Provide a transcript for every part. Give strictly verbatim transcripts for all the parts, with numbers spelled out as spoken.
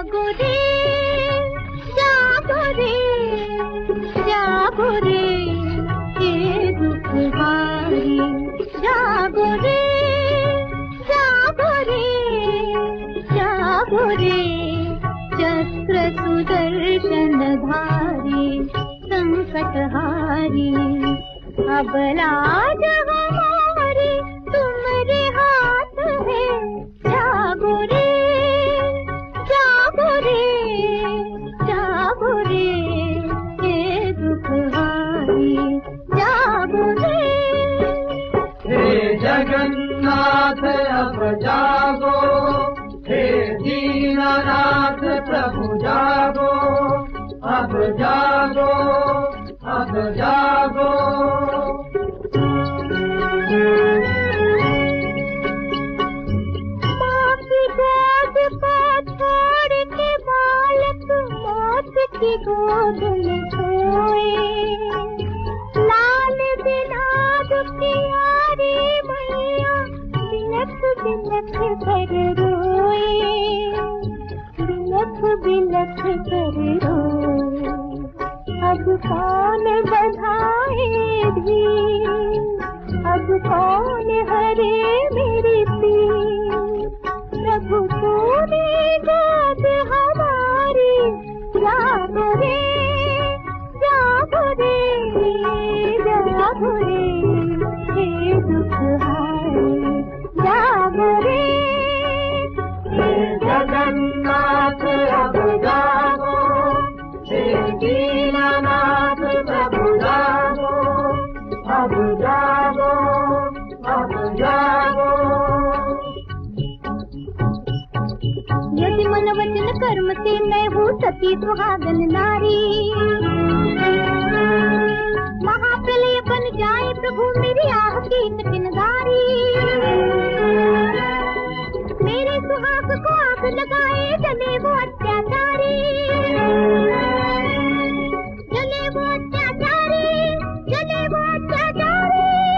जागो रे जागो रे जागो रे ये दुखहारी जागो रे जागो रे जागो रे चक्र सुदर्शन धारी संकटहारी अब लाज हमारी तुम्हारे हाथ है जागो रे जागो रे जागो रे हे दुखहारी जागो रे। हे जगन्नाथ अब जागो, हे दीननाथ प्रभु जागो, अब जागो अब जागो। माँ की गोद को छोड़ के बालक मौत की गोद में सोए, लाल बिना दुखियारी मैया बिलख बिलख कर रोए, बिलख बिलख कर रोए। अब कौन बधाए भी, अब कौन हरे मेरी पीर, प्रभु तूने गोद हमारी जागो रे जागो रे जागो रे हे दुखहारी जागो रे। हे जगन्नाथ अब जागो, हे दीननाथ प्रभु जागो, अब जागो अब जागो। यदि मन वचन कर्म से मैं हूँ सती सुहागन नारी, महाप्रलय बन जाए प्रभु मेरी आह की कठिनदारी, मेरे सुहाग को आग लगाए जले वो अत्याचारी, जले वो अत्याचारी, जले वो अत्याचारी।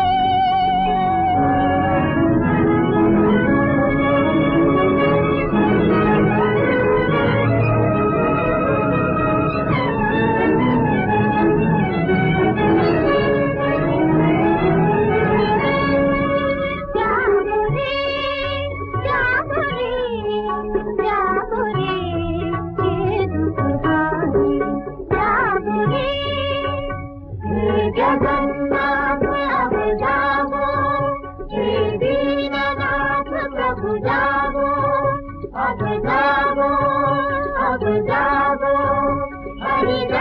जगन्नाथ अब जागो, हे दीननाथ प्रभु जागो, अब जागो अब जागो। हरि